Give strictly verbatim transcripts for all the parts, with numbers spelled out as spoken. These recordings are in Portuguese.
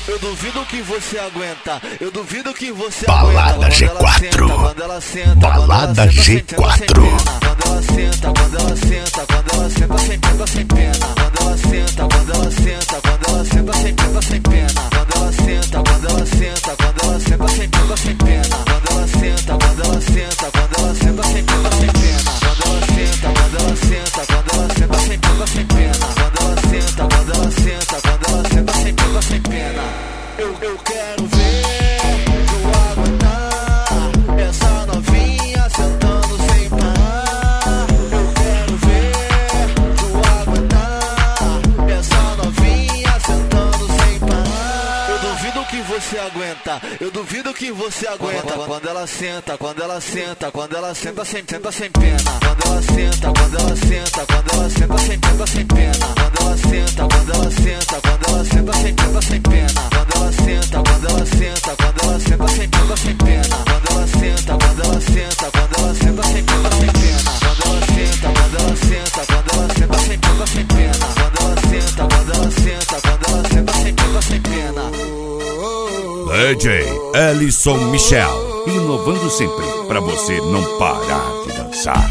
eu duvido que você aguenta. Eu duvido que você Balada aguenta. G quatro. Quando ela senta, Balada G quatro. Quando ela senta, quando ela senta, quando ela senta sem pena, sem pena. Quando ela senta, quando ela senta, quando ela senta sem pena, sem pena. Quando ela senta, quando ela senta, quando ela senta sem pena, sem pena. Quando ela senta, quando ela senta, quando ela senta sem pena, sem pena. Quando ela senta, quando ela senta, quando ela senta sem pena, sem pena. Quando ela senta, quando ela senta, quando ela senta sem pena, sem pena. Eu, eu quero ver tu aguentar essa novinha sentando sem parar. Eu quero ver tu aguentar essa novinha sentando sem parar. Eu duvido que você aguenta, eu duvido que você aguenta. Quando ela senta, quando ela senta, quando ela senta sem, senta sem pena. Quando ela senta, quando ela senta, quando ela senta sem pena, sem pena. Quando ela senta, quando ela senta, quando ela senta sem pena, sem pena. Quando ela senta, quando ela senta, quando ela senta sem pena, sem pena. Quando ela senta, quando ela senta, quando ela senta sem pena, sem pena. Quando ela senta, quando ela senta, quando ela senta sem pena, sem pena. Quando ela senta, quando ela senta, quando ela senta sem pena, sem pena. D J Ellison Michel, inovando sempre pra você não parar de dançar.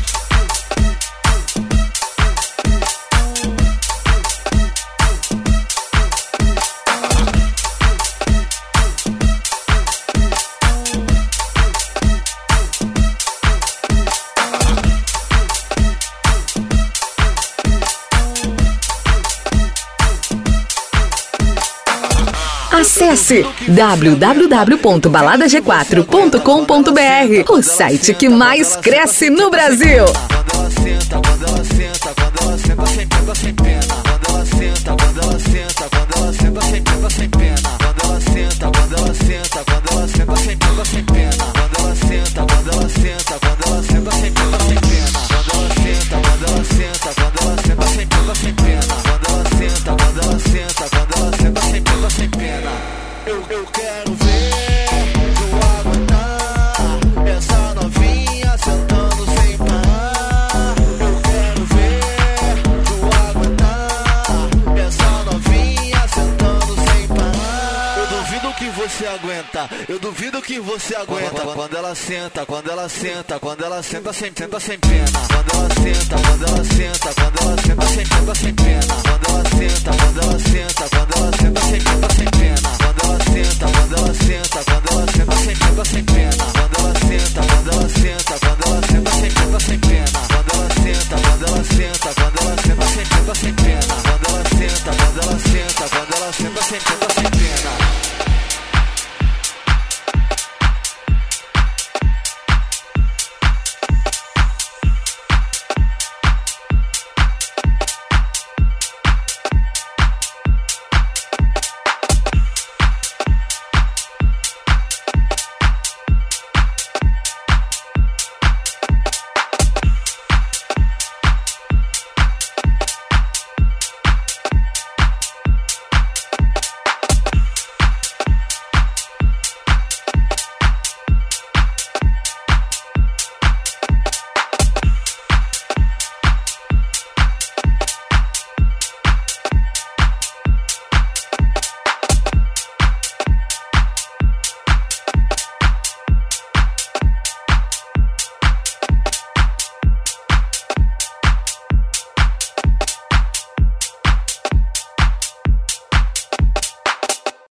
Acesse w w w ponto balada g quatro ponto com ponto b r, o site que mais cresce no Brasil. Quando ela senta, quando ela senta, quando ela senta sem pena, sem pena. Quando ela senta, quando ela senta, quando ela senta sem pena, sem pena. Quando ela senta, quando ela senta, quando ela senta sem pena, sem pena. Quando ela senta, quando ela senta, quando ela senta sem pena, sem pena. Quando ela senta, quando ela senta, quando ela senta sem pena, sem pena. Quando ela senta, quando ela senta, quando ela senta sem pena, sem pena. Eu, eu quero ver tu aguentar essa novinha sentando sem parar. Eu quero ver tu aguentar essa novinha sentando sem parar. Eu duvido que você aguenta, eu duvido que você aguenta. Quando ela senta, quando ela senta, quando ela senta sem, senta sem pena. Quando ela senta, quando ela senta, quando ela senta sem pena, sem pena. Quando ela senta, quando ela senta, quando ela senta sem pena, sem pena. Quando ela senta, quando ela senta, quando ela senta sem pena, sem pena. Quando ela senta, quando ela senta, quando ela senta sem pena, sem pena. Quando ela senta, quando ela senta, quando ela senta sem pena, sem pena. Quando ela senta, quando ela senta, quando ela senta sem pena, sem pena.